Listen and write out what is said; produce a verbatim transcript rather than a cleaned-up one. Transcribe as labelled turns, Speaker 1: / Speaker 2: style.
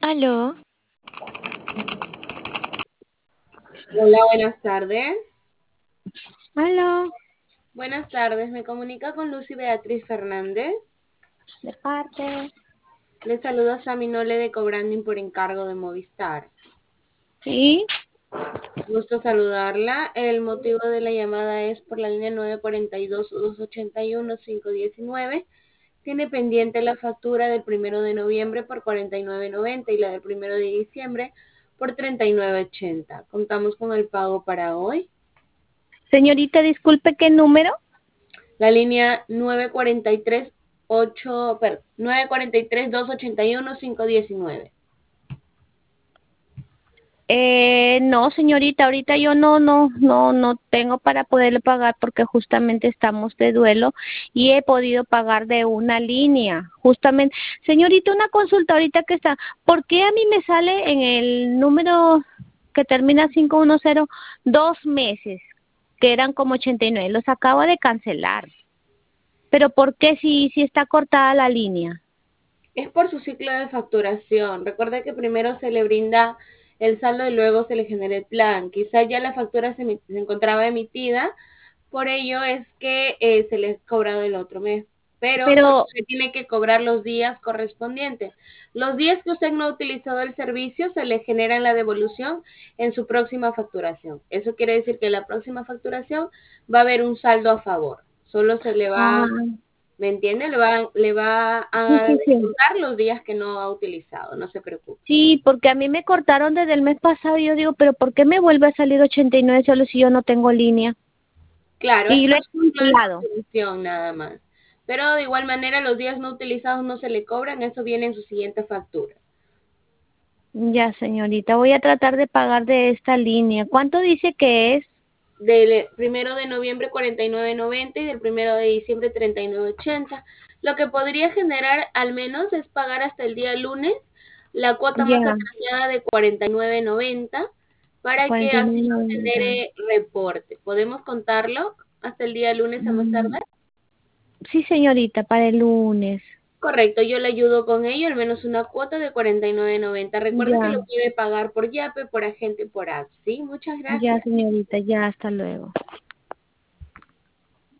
Speaker 1: Aló,
Speaker 2: Hola, buenas tardes.
Speaker 1: aló,
Speaker 2: Buenas tardes, me comunica con Lucy Beatriz Fernández.
Speaker 1: de parte.
Speaker 2: Le saluda Sammy Nole de Cobranding por encargo de Movistar.
Speaker 1: Sí,
Speaker 2: Gusto saludarla. El motivo de la llamada es por la línea nueve cuatro dos, dos ocho uno, cinco uno nueve. Tiene pendiente la factura del primero de noviembre por cuarenta y nueve noventa y la del primero de diciembre por treinta y nueve ochenta. Contamos con el pago para hoy.
Speaker 1: señorita, disculpe, ¿qué número?
Speaker 2: La línea nueve cuatro tres, ocho, perdón, nueve cuatro tres, dos ocho uno, cinco uno nueve.
Speaker 1: Eh, no, señorita, ahorita yo no, no, no, no tengo para poderle pagar porque justamente estamos de duelo y he podido pagar de una línea, justamente. Señorita, una consulta ahorita que está, ¿por qué a mí me sale en el número que termina cinco uno cero dos meses, que eran como ochenta y nueve? Los acabo de cancelar. Pero ¿por qué si, si está cortada la línea?
Speaker 2: Es por su ciclo de facturación. Recuerda que primero se le brinda el saldo y luego se le genera el plan. Quizá ya la factura se, emi- se encontraba emitida, por ello es que eh, se le ha cobrado el otro mes. Pero solo
Speaker 1: Pero,
Speaker 2: se tiene que cobrar los días correspondientes. Los días que usted no ha utilizado el servicio se le genera la devolución en su próxima facturación. Eso quiere decir que en la próxima facturación va a haber un saldo a favor. Solo se le va,
Speaker 1: ah,
Speaker 2: ¿me entiende? Le va, le va
Speaker 1: sí,
Speaker 2: a
Speaker 1: sí, sí.
Speaker 2: descontar los días que no ha utilizado, no se preocupe.
Speaker 1: Sí, porque a mí me cortaron desde el mes pasado y yo digo, pero ¿por qué me vuelve a salir ochenta y nueve solo si yo no tengo línea?
Speaker 2: Claro, es
Speaker 1: Y lo
Speaker 2: por
Speaker 1: he
Speaker 2: su ciclo de
Speaker 1: cancelado.
Speaker 2: facturación nada más. Pero de igual manera los días no utilizados no se le cobran, eso viene en su siguiente factura.
Speaker 1: Ya, señorita, voy a tratar de pagar de esta línea. ¿Cuánto dice que es?
Speaker 2: Del primero de noviembre cuarenta y nueve noventa y del primero de diciembre treinta y nueve ochenta. Lo que podría generar al menos es pagar hasta el día lunes la cuota más
Speaker 1: Ya,
Speaker 2: agraciada de cuarenta y nueve noventa para que
Speaker 1: cuarenta y
Speaker 2: así
Speaker 1: nueve
Speaker 2: no
Speaker 1: noventa.
Speaker 2: genere reporte. ¿Podemos contarlo hasta el día lunes a más
Speaker 1: Mm,
Speaker 2: tardar?
Speaker 1: sí, señorita, para el lunes.
Speaker 2: Correcto, yo le ayudo con ello, al menos una cuota de cuarenta y nueve noventa. Recuerde que
Speaker 1: Ya,
Speaker 2: lo puede pagar por Yape, por agente, por app. ¿Sí? Muchas
Speaker 1: ya,
Speaker 2: gracias.
Speaker 1: señorita, ya, hasta luego.